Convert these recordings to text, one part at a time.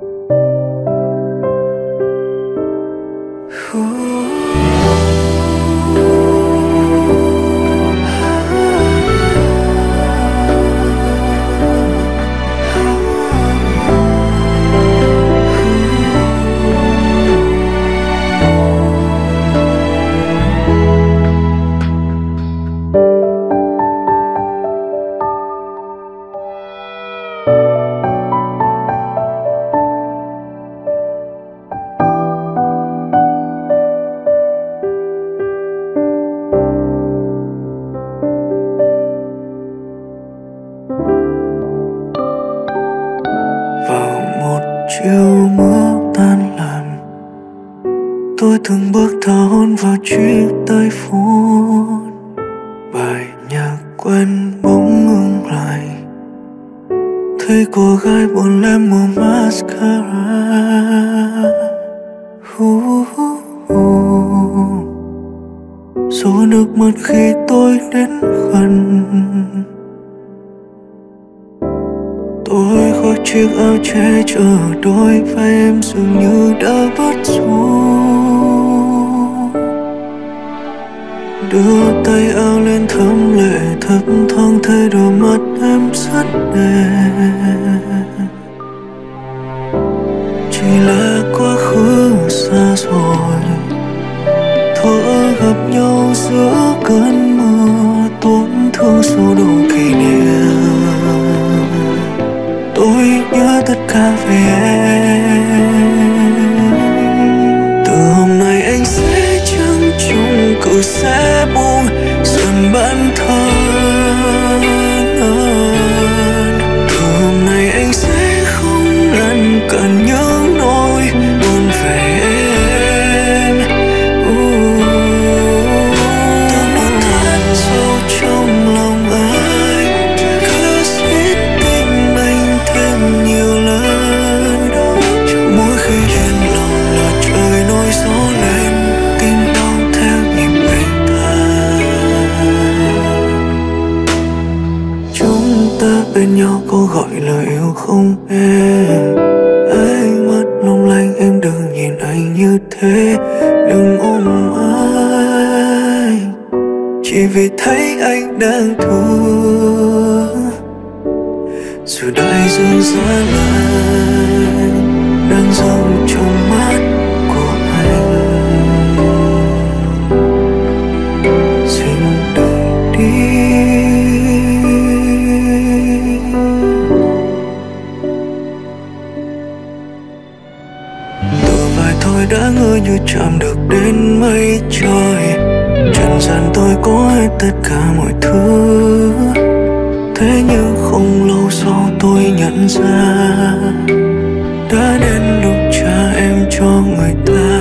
chiều mưa tan làm, tôi từng bước thở hôn vào chiếc tay phone. Bài nhạc quen bỗng ngừng lại, thấy cô gái buồn lem màu mascara. Xô nước mắt khi tôi đến gần, tôi khoác chiếc áo che chở đôi vai em dường như đã bất xuống. Đưa tay áo lên thấm lệ thấp thoáng thấy đôi mắt em rất đẹp. Chỉ là quá khứ xa rồi, thuở gặp nhau giữa cơn mưa tổn thương sâu đủ kỷ niệm. Tôi nhớ tất cả về em. Từ hôm nay anh sẽ chẳng chung cự sẽ buông dần bản thân. Từ hôm nay anh sẽ không ngăn cản những nỗi buồn về em. Từng nốt thật sâu trong lòng anh, cứ xiết tim anh thêm nhiều lần. Mỗi khi yên lòng là trời nổi gió lên, tim đau theo nhịp anh ta. Chúng ta bên nhau có gọi lời yêu không em? Ánh mắt long lanh em đừng nhìn anh như thế, đừng ôm anh chỉ vì thấy anh đang thương. Dù đại dương giá lạnh đang dâng trong mắt của anh, xin đừng đi. Từ vai thôi đã ngỡ như chạm được đến mây trời. Trần gian tôi có hết tất cả mọi thứ, thế nhưng không lâu sau tôi nhận ra đã đến lúc trả em cho người ta.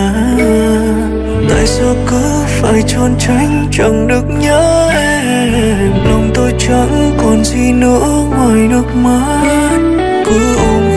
Tại sao cứ phải trốn tránh chẳng được nhớ em? Lòng tôi chẳng còn gì nữa ngoài nước mắt, cứ ôm